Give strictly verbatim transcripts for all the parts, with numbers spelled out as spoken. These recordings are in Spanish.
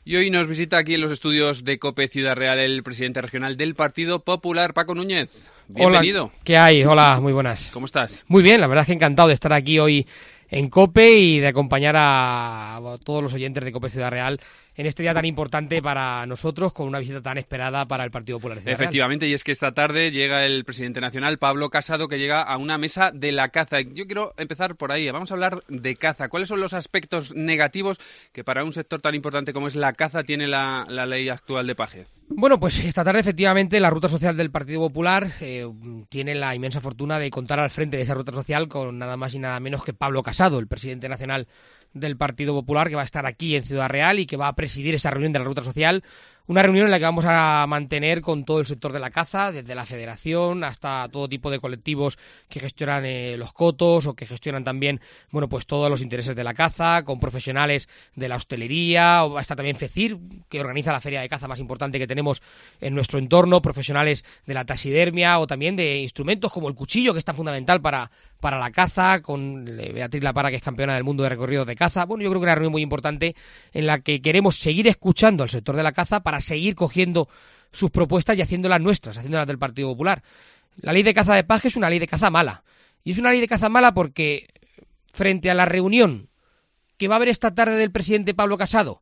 Y hoy nos visita aquí en los estudios de COPE Ciudad Real el presidente regional del Partido Popular, Paco Núñez. Bienvenido. Hola, ¿qué hay? Hola, muy buenas. ¿Cómo estás? Muy bien, la verdad es que encantado de estar aquí hoy en COPE y de acompañar a todos los oyentes de COPE Ciudad Real en este día tan importante para nosotros, con una visita tan esperada para el Partido Popular de Ciudad Efectivamente, Real. Y es que esta tarde llega el presidente nacional, Pablo Casado, que llega a una mesa de la caza. Yo quiero empezar por ahí, vamos a hablar de caza. ¿Cuáles son los aspectos negativos que para un sector tan importante como es la caza tiene la, la ley actual de paje? Bueno, pues esta tarde efectivamente la ruta social del Partido Popular eh, tiene la inmensa fortuna de contar al frente de esa ruta social con nada más y nada menos que Pablo Casado, el presidente nacional del Partido Popular, que va a estar aquí en Ciudad Real y que va a presidir esa reunión de la ruta social. Una reunión en la que vamos a mantener con todo el sector de la caza, desde la federación hasta todo tipo de colectivos que gestionan eh, los cotos o que gestionan también, bueno, pues todos los intereses de la caza, con profesionales de la hostelería, o hasta también FECIR, que organiza la feria de caza más importante que tenemos en nuestro entorno, profesionales de la taxidermia o también de instrumentos como el cuchillo, que es tan fundamental para, para la caza, con Beatriz La Parra, que es campeona del mundo de recorridos de caza. Bueno, yo creo que una reunión muy importante en la que queremos seguir escuchando al sector de la caza para para seguir cogiendo sus propuestas y haciéndolas nuestras, haciéndolas del Partido Popular. La ley de caza de paje es una ley de caza mala. Y es una ley de caza mala porque, frente a la reunión que va a haber esta tarde del presidente Pablo Casado,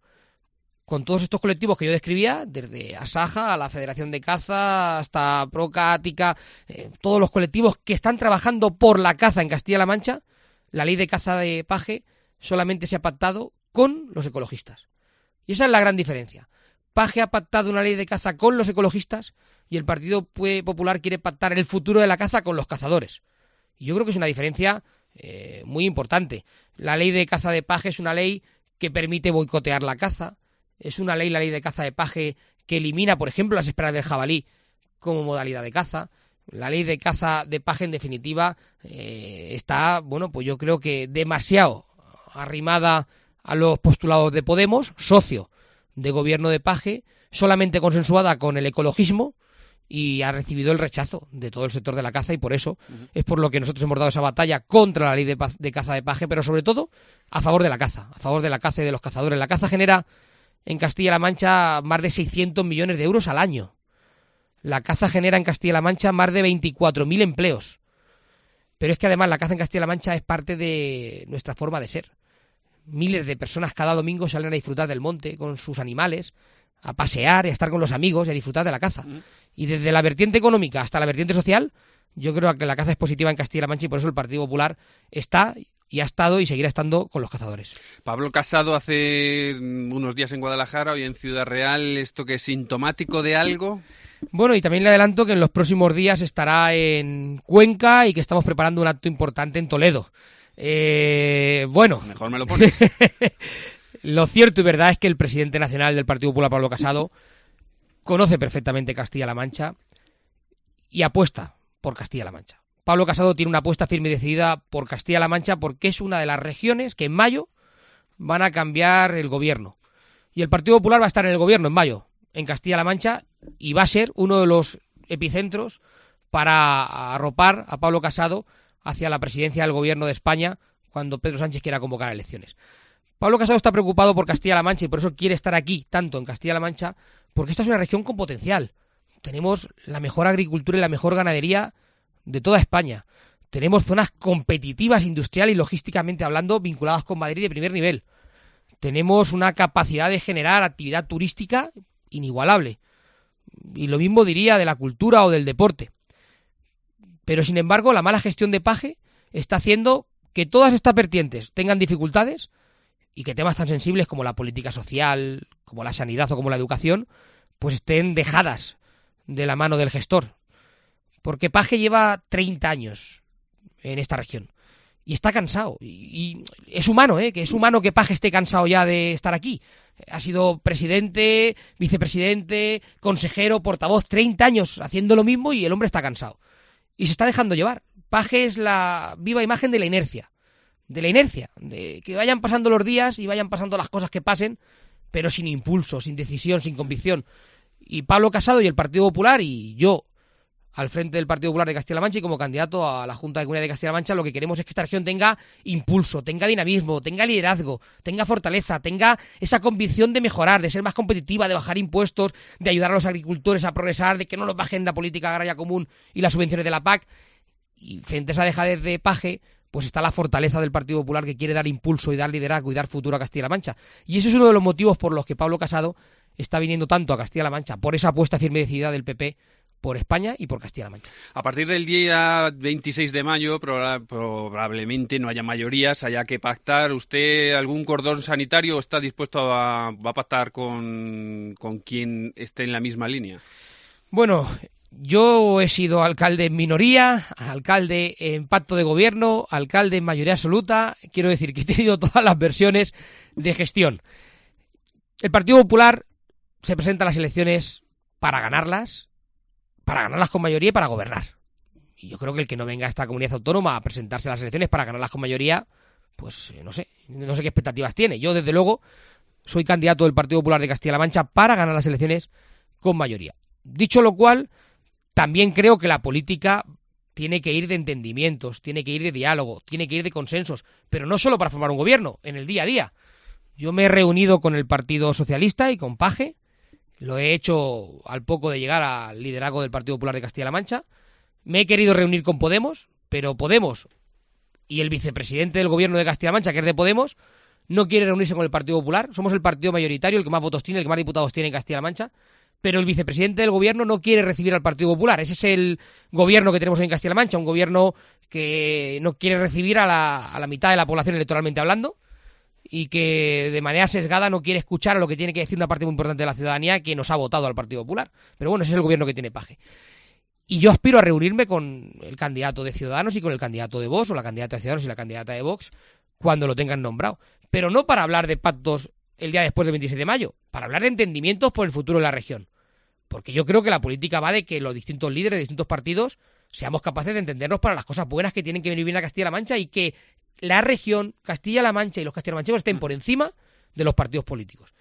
con todos estos colectivos que yo describía, desde Asaja a la Federación de Caza hasta Proca, Ática, eh, todos los colectivos que están trabajando por la caza en Castilla-La Mancha, la ley de caza de paje solamente se ha pactado con los ecologistas. Y esa es la gran diferencia. Paje ha pactado una ley de caza con los ecologistas y el Partido Popular quiere pactar el futuro de la caza con los cazadores. Y yo creo que es una diferencia eh, muy importante. La ley de caza de paje es una ley que permite boicotear la caza. Es una ley, la ley de caza de paje, que elimina, por ejemplo, las esperas del jabalí como modalidad de caza. La ley de caza de paje, en definitiva, eh, está, bueno, pues yo creo que demasiado arrimada a los postulados de Podemos, socio de gobierno de paje, solamente consensuada con el ecologismo, y ha recibido el rechazo de todo el sector de la caza, y por eso uh-huh. es por lo que nosotros hemos dado esa batalla contra la ley de, de caza de paje, pero sobre todo a favor de la caza, a favor de la caza y de los cazadores. La caza genera en Castilla-La Mancha más de seiscientos millones de euros al año. La caza genera en Castilla-La Mancha más de veinticuatro mil empleos. Pero es que además la caza en Castilla-La Mancha es parte de nuestra forma de ser. Miles de personas cada domingo salen a disfrutar del monte con sus animales, a pasear y a estar con los amigos y a disfrutar de la caza. Y desde la vertiente económica hasta la vertiente social, yo creo que la caza es positiva en Castilla-La Mancha y por eso el Partido Popular está y ha estado y seguirá estando con los cazadores. Pablo Casado hace unos días en Guadalajara, hoy en Ciudad Real. ¿Esto que es sintomático de algo? Bueno, y también le adelanto que en los próximos días estará en Cuenca y que estamos preparando un acto importante en Toledo. Eh, bueno, mejor me lo pones. Lo cierto y verdad es que el presidente nacional del Partido Popular, Pablo Casado, conoce perfectamente Castilla-La Mancha y apuesta por Castilla-La Mancha. Pablo Casado tiene una apuesta firme y decidida por Castilla-La Mancha porque es una de las regiones que en mayo van a cambiar el gobierno. Y el Partido Popular va a estar en el gobierno en mayo, en Castilla-La Mancha, y va a ser uno de los epicentros para arropar a Pablo Casado hacia la presidencia del gobierno de España cuando Pedro Sánchez quiera convocar elecciones. Pablo Casado está preocupado por Castilla-La Mancha y por eso quiere estar aquí, tanto en Castilla-La Mancha, porque esta es una región con potencial. Tenemos la mejor agricultura y la mejor ganadería de toda España. Tenemos zonas competitivas industrial y logísticamente hablando vinculadas con Madrid de primer nivel. Tenemos una capacidad de generar actividad turística inigualable. Y lo mismo diría de la cultura o del deporte. Pero, sin embargo, la mala gestión de paje está haciendo que todas estas vertientes tengan dificultades y que temas tan sensibles como la política social, como la sanidad o como la educación, pues estén dejadas de la mano del gestor. Porque paje lleva treinta años en esta región y está cansado. Y, y es humano, ¿eh? Que es humano que paje esté cansado ya de estar aquí. Ha sido presidente, vicepresidente, consejero, portavoz, treinta años haciendo lo mismo y el hombre está cansado. Y se está dejando llevar. Paje es la viva imagen de la inercia. De la inercia. De que vayan pasando los días y vayan pasando las cosas que pasen, pero sin impulso, sin decisión, sin convicción. Y Pablo Casado y el Partido Popular y yo, al frente del Partido Popular de Castilla-La Mancha y como candidato a la Junta de Comunidad de Castilla-La Mancha, lo que queremos es que esta región tenga impulso, tenga dinamismo, tenga liderazgo, tenga fortaleza, tenga esa convicción de mejorar, de ser más competitiva, de bajar impuestos, de ayudar a los agricultores a progresar, de que no nos bajen la política agraria común y las subvenciones de la P A C. Y frente a esa dejadez de Paje, pues está la fortaleza del Partido Popular, que quiere dar impulso y dar liderazgo y dar futuro a Castilla-La Mancha. Y eso es uno de los motivos por los que Pablo Casado está viniendo tanto a Castilla-La Mancha, por esa apuesta firme y decidida del P P por España y por Castilla-La Mancha. A partir del día veintiséis de mayo proba- probablemente no haya mayorías, haya que pactar. ¿Usted algún cordón sanitario está dispuesto a, va a pactar con, con quien esté en la misma línea? Bueno, yo he sido alcalde en minoría, alcalde en pacto de gobierno, alcalde en mayoría absoluta. Quiero decir que he tenido todas las versiones de gestión. El Partido Popular se presenta a las elecciones para ganarlas, para ganarlas con mayoría y para gobernar. Y yo creo que el que no venga a esta comunidad autónoma a presentarse a las elecciones para ganarlas con mayoría, pues no sé, no sé qué expectativas tiene. Yo, desde luego, soy candidato del Partido Popular de Castilla-La Mancha para ganar las elecciones con mayoría. Dicho lo cual, también creo que la política tiene que ir de entendimientos, tiene que ir de diálogo, tiene que ir de consensos, pero no solo para formar un gobierno, en el día a día. Yo me he reunido con el Partido Socialista y con Paje. Lo he hecho al poco de llegar al liderazgo del Partido Popular de Castilla-La Mancha. Me he querido reunir con Podemos, pero Podemos y el vicepresidente del gobierno de Castilla-La Mancha, que es de Podemos, no quiere reunirse con el Partido Popular. Somos el partido mayoritario, el que más votos tiene, el que más diputados tiene en Castilla-La Mancha, pero el vicepresidente del gobierno no quiere recibir al Partido Popular. Ese es el gobierno que tenemos en Castilla-La Mancha, un gobierno que no quiere recibir a la, a la mitad de la población electoralmente hablando, y que de manera sesgada no quiere escuchar a lo que tiene que decir una parte muy importante de la ciudadanía que nos ha votado al Partido Popular. Pero bueno, ese es el gobierno que tiene Paje. Y yo aspiro a reunirme con el candidato de Ciudadanos y con el candidato de Vox, o la candidata de Ciudadanos y la candidata de Vox, cuando lo tengan nombrado. Pero no para hablar de pactos el día después del veintiséis de mayo, para hablar de entendimientos por el futuro de la región. Porque yo creo que la política va de que los distintos líderes de distintos partidos seamos capaces de entendernos para las cosas buenas que tienen que venir bien a Castilla-La Mancha y que la región, Castilla-La Mancha y los castellanomanchegos estén por encima de los partidos políticos.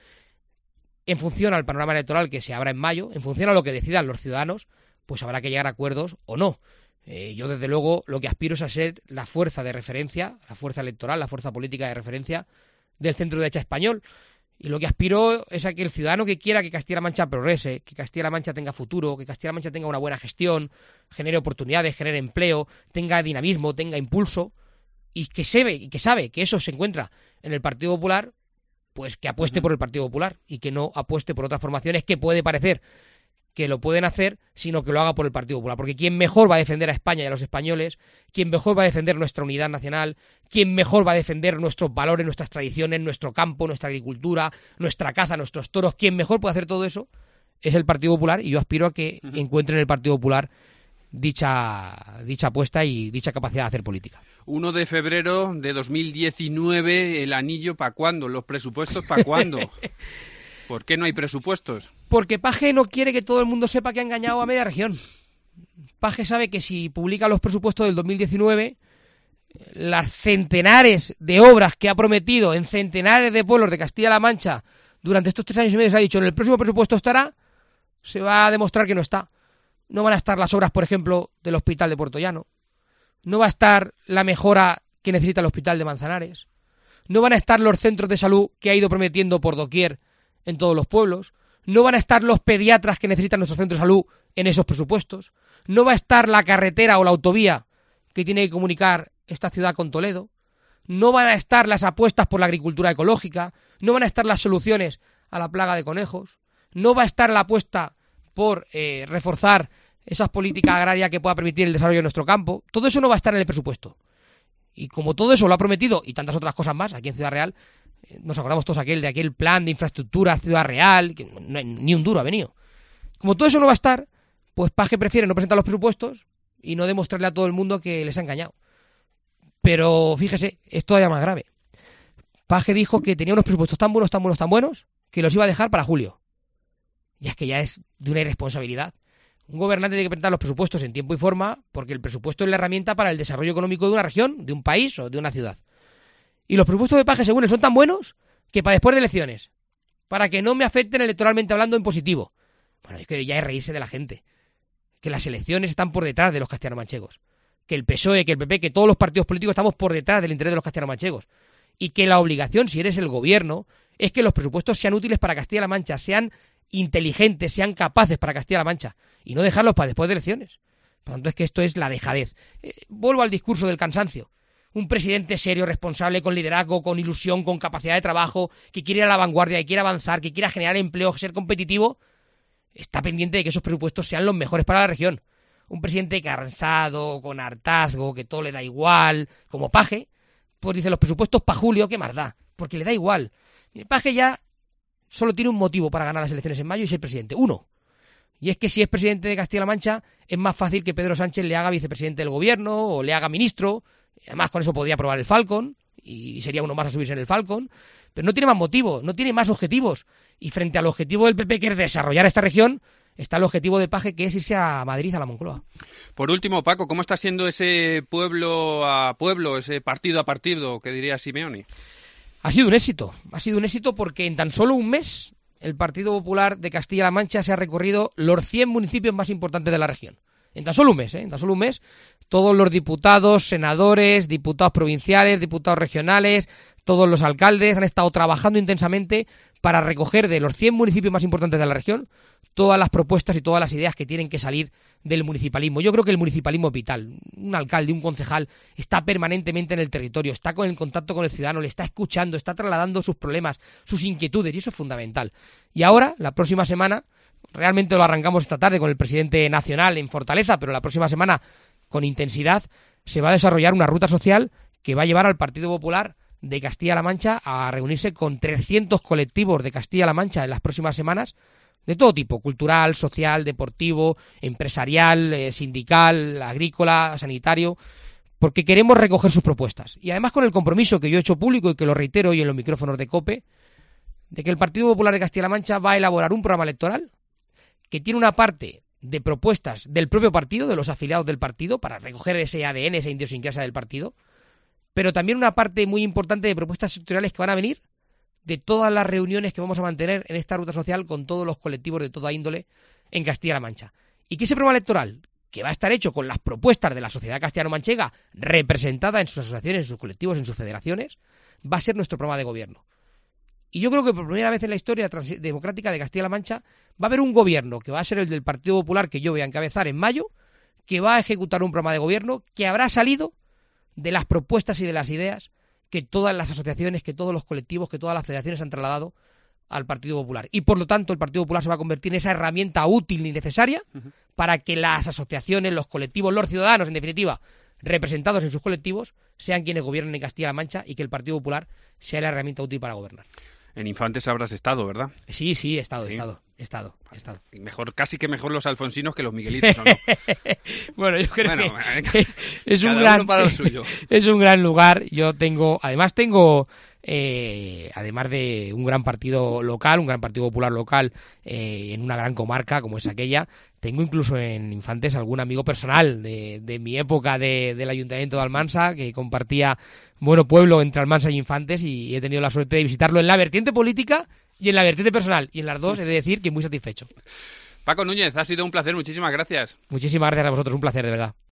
En función al panorama electoral que se abra en mayo, en función a lo que decidan los ciudadanos, pues habrá que llegar a acuerdos o no. Eh, yo, desde luego, lo que aspiro es a ser la fuerza de referencia, la fuerza electoral, la fuerza política de referencia del centro-derecha español. Y lo que aspiro es a que el ciudadano que quiera que Castilla-La Mancha progrese, que Castilla-La Mancha tenga futuro, que Castilla-La Mancha tenga una buena gestión, genere oportunidades, genere empleo, tenga dinamismo, tenga impulso, y que sabe, y que sabe que eso se encuentra en el Partido Popular, pues que apueste uh-huh. por el Partido Popular y que no apueste por otras formaciones que puede parecer que lo pueden hacer, sino que lo haga por el Partido Popular. Porque quien mejor va a defender a España y a los españoles, quien mejor va a defender nuestra unidad nacional, quien mejor va a defender nuestros valores, nuestras tradiciones, nuestro campo, nuestra agricultura, nuestra caza, nuestros toros, quien mejor puede hacer todo eso es el Partido Popular, y yo aspiro a que uh-huh. encuentren en el Partido Popular dicha, dicha apuesta y dicha capacidad de hacer política. uno de febrero de dos mil diecinueve, ¿el anillo para cuándo? ¿Los presupuestos para cuándo? ¿Por qué no hay presupuestos? Porque Paje no quiere que todo el mundo sepa que ha engañado a media región. Paje sabe que si publica los presupuestos del dos mil diecinueve, las centenares de obras que ha prometido en centenares de pueblos de Castilla-La Mancha durante estos tres años y medio, se ha dicho, en el próximo presupuesto estará, se va a demostrar que no está. No van a estar las obras, por ejemplo, del Hospital de Puerto Llano. No va a estar la mejora que necesita el Hospital de Manzanares. No van a estar los centros de salud que ha ido prometiendo por doquier en todos los pueblos. No van a estar los pediatras que necesitan nuestros centros de salud en esos presupuestos. No va a estar la carretera o la autovía que tiene que comunicar esta ciudad con Toledo. No van a estar las apuestas por la agricultura ecológica. No van a estar las soluciones a la plaga de conejos. No va a estar la apuesta por eh, reforzar esas políticas agrarias que pueda permitir el desarrollo de nuestro campo. Todo eso no va a estar en el presupuesto. Y como todo eso lo ha prometido, y tantas otras cosas más, aquí en Ciudad Real, eh, nos acordamos todos aquel de aquel plan de infraestructura Ciudad Real, que no, ni un duro ha venido. Como todo eso no va a estar, pues Paje prefiere no presentar los presupuestos y no demostrarle a todo el mundo que les ha engañado. Pero fíjese, es todavía más grave. Paje dijo que tenía unos presupuestos tan buenos, tan buenos, tan buenos, que los iba a dejar para julio. Y es que ya es de una irresponsabilidad. Un gobernante tiene que presentar los presupuestos en tiempo y forma, porque el presupuesto es la herramienta para el desarrollo económico de una región, de un país o de una ciudad. Y los presupuestos de Paje, según él, son tan buenos que para después de elecciones, para que no me afecten electoralmente hablando en positivo. Bueno, es que ya es reírse de la gente. que las elecciones están por detrás de los castellano-manchegos, que el P S O E, que el P P, que todos los partidos políticos estamos por detrás del interés de los castellano-manchegos, y que la obligación, si eres el gobierno, es que los presupuestos sean útiles para Castilla-La Mancha, sean inteligentes, sean capaces para Castilla-La Mancha, y no dejarlos para después de elecciones. Por lo tanto, es que esto es la dejadez. Eh, vuelvo al discurso del cansancio. Un presidente serio, responsable, con liderazgo, con ilusión, con capacidad de trabajo, que quiere ir a la vanguardia, que quiere avanzar, que quiera generar empleo, ser competitivo, está pendiente de que esos presupuestos sean los mejores para la región. Un presidente cansado, con hartazgo, que todo le da igual, como Paje, pues dice los presupuestos para julio, ¿qué más da? Porque le da igual. El Paje ya solo tiene un motivo para ganar las elecciones en mayo y ser presidente. Uno. Y es que si es presidente de Castilla-La Mancha, es más fácil que Pedro Sánchez le haga vicepresidente del gobierno o le haga ministro. Además, con eso podría aprobar el Falcon y sería uno más a subirse en el Falcon. Pero no tiene más motivo, no tiene más objetivos. Y frente al objetivo del P P, que es desarrollar esta región, está el objetivo de Paje, que es irse a Madrid, a la Moncloa. Por último, Paco, ¿cómo está siendo ese pueblo a pueblo, ese partido a partido, que diría Simeone? Ha sido un éxito, ha sido un éxito porque en tan solo un mes el Partido Popular de Castilla-La Mancha se ha recorrido los cien municipios más importantes de la región. En tan solo un mes, ¿eh? En tan solo un mes, todos los diputados, senadores, diputados provinciales, diputados regionales, todos los alcaldes han estado trabajando intensamente para recoger de los cien municipios más importantes de la región todas las propuestas y todas las ideas que tienen que salir del municipalismo. Yo creo que el municipalismo es vital. Un alcalde, un concejal está permanentemente en el territorio, está con el contacto con el ciudadano, le está escuchando, está trasladando sus problemas, sus inquietudes, y eso es fundamental. Y ahora, la próxima semana, realmente lo arrancamos esta tarde con el presidente nacional en Fortaleza, pero la próxima semana, con intensidad, se va a desarrollar una ruta social que va a llevar al Partido Popular de Castilla-La Mancha a reunirse con trescientos colectivos de Castilla-La Mancha en las próximas semanas, de todo tipo, cultural, social, deportivo, empresarial, eh, sindical, agrícola, sanitario, porque queremos recoger sus propuestas. Y además con el compromiso que yo he hecho público y que lo reitero hoy en los micrófonos de COPE, de que el Partido Popular de Castilla-La Mancha va a elaborar un programa electoral que tiene una parte de propuestas del propio partido, de los afiliados del partido, para recoger ese A D N, esa idiosincrasia del partido, pero también una parte muy importante de propuestas sectoriales que van a venir de todas las reuniones que vamos a mantener en esta ruta social con todos los colectivos de toda índole en Castilla-La Mancha. Y que ese programa electoral, que va a estar hecho con las propuestas de la sociedad castellano-manchega representada en sus asociaciones, en sus colectivos, en sus federaciones, va a ser nuestro programa de gobierno. Y yo creo que por primera vez en la historia democrática de Castilla-La Mancha va a haber un gobierno que va a ser el del Partido Popular, que yo voy a encabezar en mayo, que va a ejecutar un programa de gobierno que habrá salido de las propuestas y de las ideas que todas las asociaciones, que todos los colectivos, que todas las federaciones han trasladado al Partido Popular. Y por lo tanto el Partido Popular se va a convertir en esa herramienta útil y necesaria uh-huh. para que las asociaciones, los colectivos, los ciudadanos, en definitiva, representados en sus colectivos, sean quienes gobiernen en Castilla-La Mancha y que el Partido Popular sea la herramienta útil para gobernar. En Infantes habrás estado, ¿verdad? Sí, sí, he estado, sí. he estado, he estado, he estado. Mejor, casi que mejor los alfonsinos que los miguelitos, ¿o no? Bueno, yo creo bueno, que es un gran, para lo suyo. Es un gran lugar. Yo tengo, además tengo, eh, además de un gran partido local, un gran partido popular local, eh, en una gran comarca como es aquella, tengo incluso en Infantes algún amigo personal de, de mi época de, del Ayuntamiento de Almansa, que compartía bueno pueblo entre Almansa y Infantes, y he tenido la suerte de visitarlo en la vertiente política y en la vertiente personal, y en las dos he de decir que muy satisfecho. Paco Núñez, ha sido un placer, muchísimas gracias. Muchísimas gracias a vosotros, un placer, de verdad.